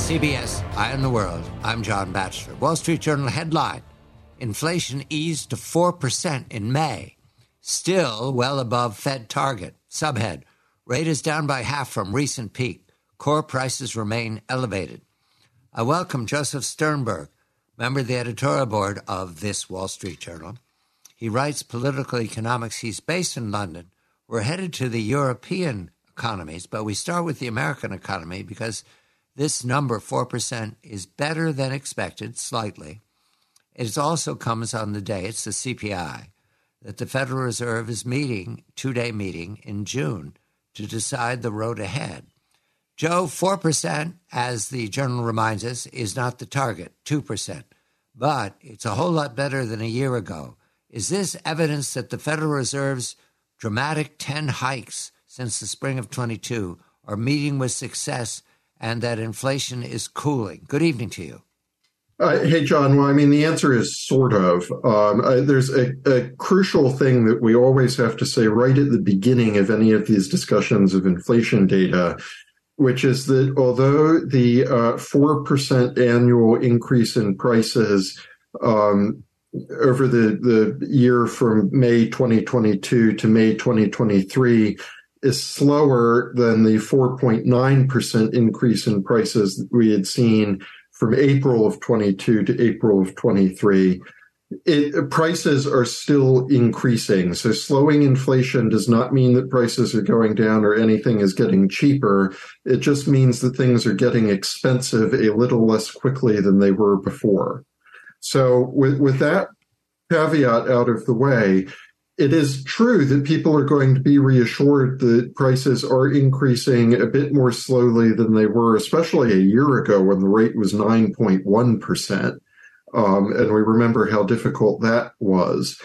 CBS, Eye on the World. I'm John Batchelor. Wall Street Journal headline: inflation eased to 4% in May, still well above Fed target. Subhead: rate is down by half from recent peak. Core prices remain elevated. I welcome Joseph Sternberg, member of the editorial board of this Wall Street Journal. He writes political economics. He's based in London. We're headed to the European economies, but we start with the American economy because this number, 4%, is better than expected, slightly. It also comes on the day, it's the CPI, that the Federal Reserve is meeting, two-day meeting in June to decide the road ahead. Joe, 4%, as the journal reminds us, is not the target, 2%. But it's a whole lot better than a year ago. Is this evidence that the Federal Reserve's dramatic 10 hikes since the spring of 22 are meeting with success and that inflation is cooling? Good evening to you. Hey, John. Well, I mean, the answer is sort of. There's a crucial thing that we always have to say right at the beginning of any of these discussions of inflation data, which is that although the 4% annual increase in prices over the year from May 2022 to May 2023 is slower than the 4.9% increase in prices that we had seen from April of 22 to April of 23. Prices are still increasing. So slowing inflation does not mean that prices are going down or anything is getting cheaper. It just means that things are getting expensive a little less quickly than they were before. So with that caveat out of the way, it is true that people are going to be reassured that prices are increasing a bit more slowly than they were, especially a year ago when the rate was 9.1%. And we remember how difficult that was.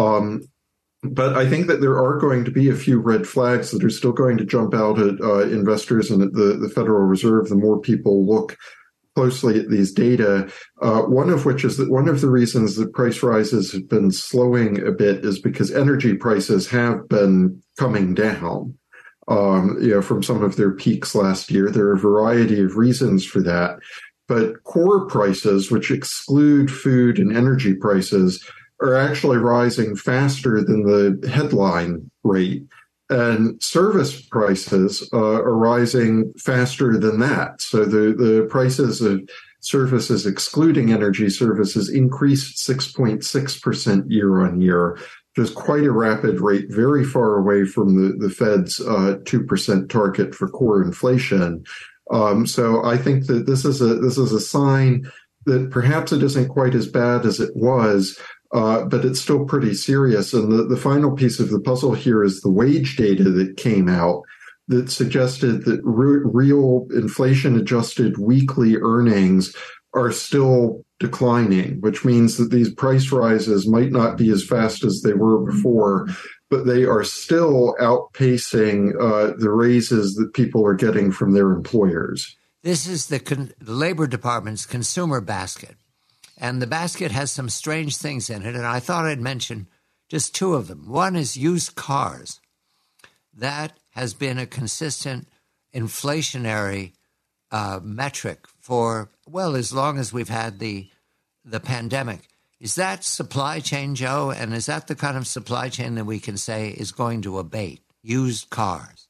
But I think that there are going to be a few red flags that are still going to jump out at investors and at the Federal Reserve the more people look closely at these data, one of which is that one of the reasons that price rises have been slowing a bit is because energy prices have been coming down, from some of their peaks last year. There are a variety of reasons for that. But core prices, which exclude food and energy prices, are actually rising faster than the headline rate. And service prices are rising faster than that. So the prices of services, excluding energy services, increased 6.6% year on year, which is quite a rapid rate, very far away from the Fed's 2% target for core inflation. So I think that this is a sign that perhaps it isn't quite as bad as it was, but it's still pretty serious. And the final piece of the puzzle here is the wage data that came out that suggested that real inflation-adjusted weekly earnings are still declining, which means that these price rises might not be as fast as they were before, but they are still outpacing the raises that people are getting from their employers. This is the Labor Department's consumer basket. And the basket has some strange things in it, and I thought I'd mention just two of them. One is used cars. That has been a consistent inflationary metric for, well, as long as we've had the pandemic. Is that supply chain, Joe? And is that the kind of supply chain that we can say is going to abate, used cars?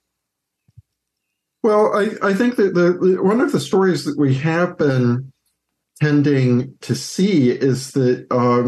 Well, I think that one of the stories that we have been tending to see is that,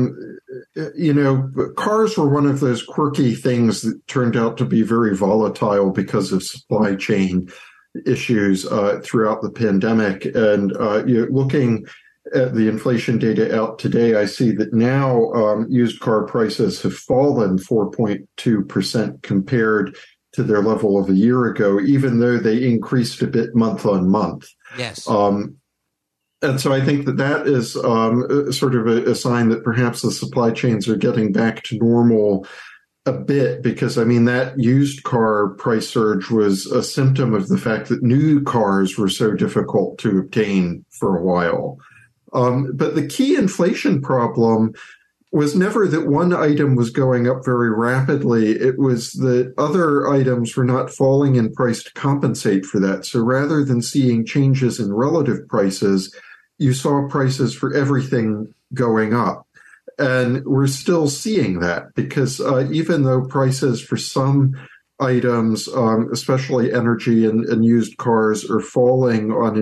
cars were one of those quirky things that turned out to be very volatile because of supply chain issues throughout the pandemic. And looking at the inflation data out today, I see that now used car prices have fallen 4.2% compared to their level of a year ago, even though they increased a bit month on month. Yes. And so I think that is sort of a sign that perhaps the supply chains are getting back to normal a bit, because, I mean, that used car price surge was a symptom of the fact that new cars were so difficult to obtain for a while. But the key inflation problem was never that one item was going up very rapidly. It was that other items were not falling in price to compensate for that. So rather than seeing changes in relative prices, you saw prices for everything going up. And we're still seeing that because even though prices for some items, especially energy and used cars, are falling on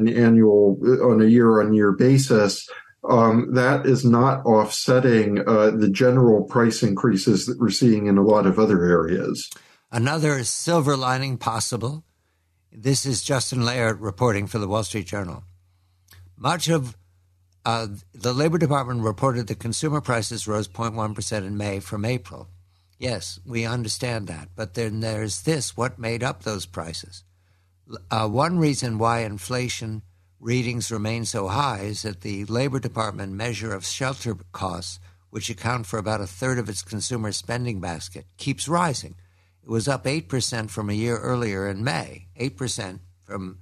a year-on-year basis, that is not offsetting the general price increases that we're seeing in a lot of other areas. Another silver lining possible. This is Justin Laird reporting for the Wall Street Journal. Much of the Labor Department reported that consumer prices rose 0.1% in May from April. Yes, we understand that. But then there's this, what made up those prices? One reason why inflation readings remain so high is that the Labor Department measure of shelter costs, which account for about a third of its consumer spending basket, keeps rising. It was up 8% from a year earlier in May, 8% from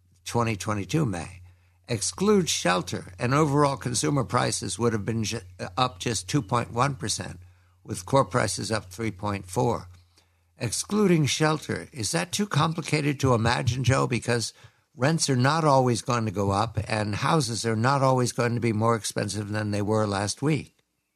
2022 May. Exclude shelter, and overall consumer prices would have been up just 2.1%, with core prices up 3.4%. Excluding shelter, is that too complicated to imagine, Joe? Because rents are not always going to go up, and houses are not always going to be more expensive than they were last week.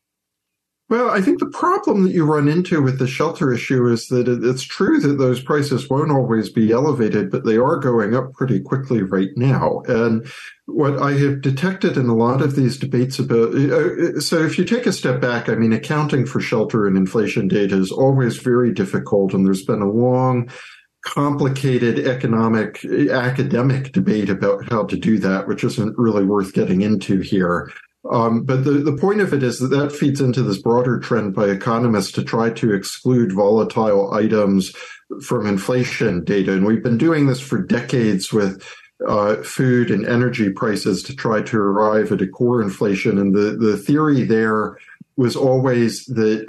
Well, I think the problem that you run into with the shelter issue is that it's true that those prices won't always be elevated, but they are going up pretty quickly right now. And what I have detected in a lot of these debates about, so if you take a step back, I mean, accounting for shelter and inflation data is always very difficult, and there's been a long, complicated academic debate about how to do that, which isn't really worth getting into here. But the point of it is that feeds into this broader trend by economists to try to exclude volatile items from inflation data. And we've been doing this for decades with food and energy prices to try to arrive at a core inflation. And the theory there was always that,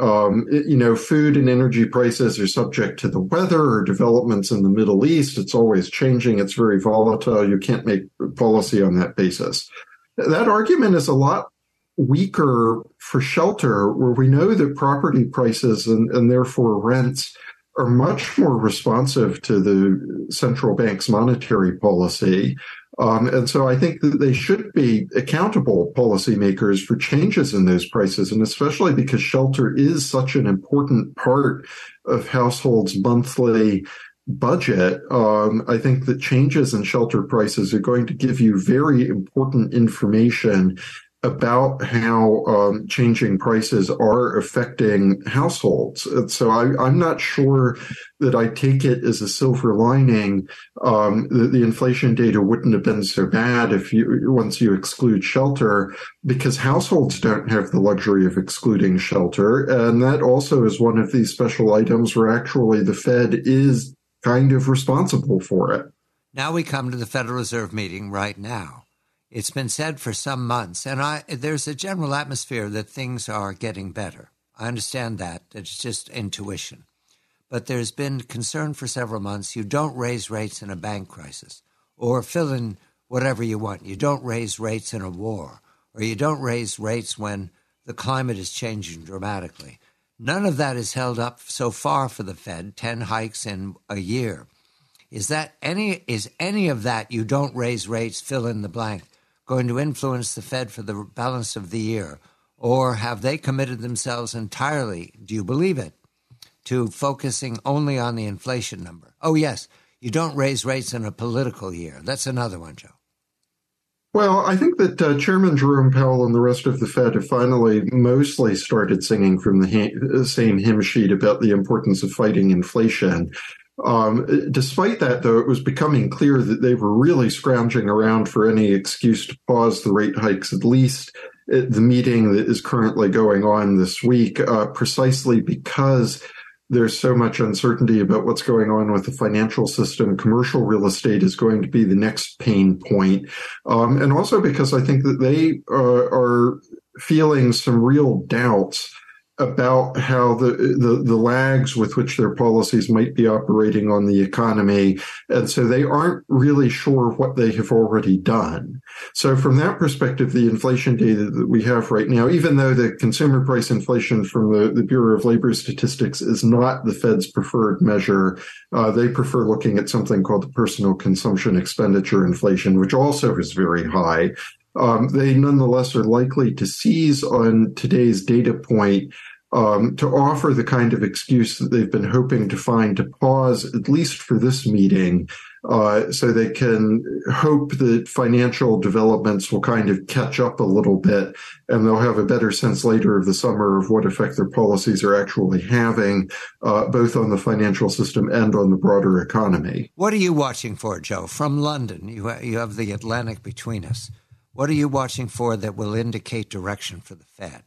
food and energy prices are subject to the weather or developments in the Middle East. It's always changing. It's very volatile. You can't make policy on that basis. That argument is a lot weaker for shelter, where we know that property prices and therefore rents are much more responsive to the central bank's monetary policy. And so I think that they should be accountable policymakers for changes in those prices, and especially because shelter is such an important part of households' monthly budget. I think that changes in shelter prices are going to give you very important information about how changing prices are affecting households. And so I'm not sure that I take it as a silver lining that the inflation data wouldn't have been so bad once you exclude shelter, because households don't have the luxury of excluding shelter. And that also is one of these special items where actually the Fed is kind of responsible for it. Now we come to the Federal Reserve meeting right now. It's been said for some months, and there's a general atmosphere that things are getting better. I understand that. It's just intuition. But there's been concern for several months. You don't raise rates in a bank crisis, or fill in whatever you want. You don't raise rates in a war, or you don't raise rates when the climate is changing dramatically. None of that is held up so far for the Fed, 10 hikes in a year. Is any of that, you don't raise rates, fill in the blank, going to influence the Fed for the balance of the year? Or have they committed themselves entirely, do you believe it, to focusing only on the inflation number? Oh, yes, you don't raise rates in a political year. That's another one, Joe. Well, I think that Chairman Jerome Powell and the rest of the Fed have finally mostly started singing from the same hymn sheet about the importance of fighting inflation. Despite that, though, it was becoming clear that they were really scrounging around for any excuse to pause the rate hikes, at least at the meeting that is currently going on this week, precisely because there's so much uncertainty about what's going on with the financial system. Commercial real estate is going to be the next pain point. And also because I think that they are feeling some real doubts about how the lags with which their policies might be operating on the economy. And so they aren't really sure what they have already done. So from that perspective, the inflation data that we have right now, even though the consumer price inflation from the Bureau of Labor Statistics is not the Fed's preferred measure, they prefer looking at something called the personal consumption expenditure inflation, which also is very high. They nonetheless are likely to seize on today's data point to offer the kind of excuse that they've been hoping to find to pause, at least for this meeting, so they can hope that financial developments will kind of catch up a little bit, and they'll have a better sense later of the summer of what effect their policies are actually having, both on the financial system and on the broader economy. What are you watching for, Joe? From London, you have the Atlantic between us. What are you watching for that will indicate direction for the Fed?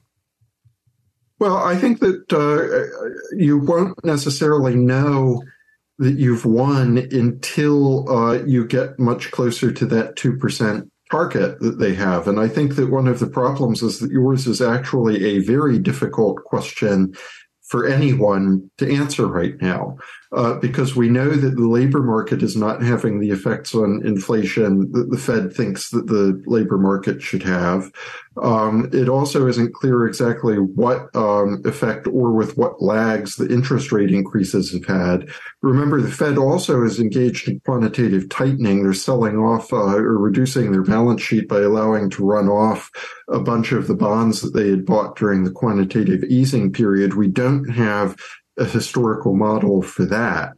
Well, I think that you won't necessarily know that you've won until you get much closer to that 2% target that they have. And I think that one of the problems is that yours is actually a very difficult question for anyone to answer right now, because we know that the labor market is not having the effects on inflation that the Fed thinks that the labor market should have. It also isn't clear exactly what effect or with what lags the interest rate increases have had. Remember, the Fed also is engaged in quantitative tightening. They're selling off or reducing their balance sheet by allowing to run off a bunch of the bonds that they had bought during the quantitative easing period. We don't have a historical model for that.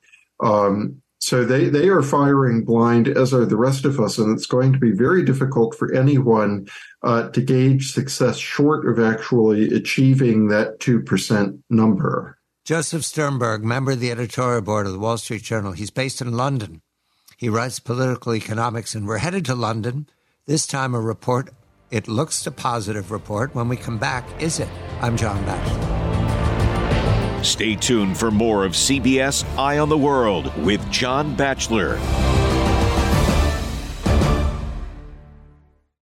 So they are firing blind, as are the rest of us, and it's going to be very difficult for anyone to gauge success short of actually achieving that 2% number. Joseph Sternberg, member of the editorial board of the Wall Street Journal. He's based in London. He writes political economics, and we're headed to London. This time a report. It looks a positive report. When we come back, is it? I'm John Batchelor. Stay tuned for more of CBS Eye on the World with John Batchelor.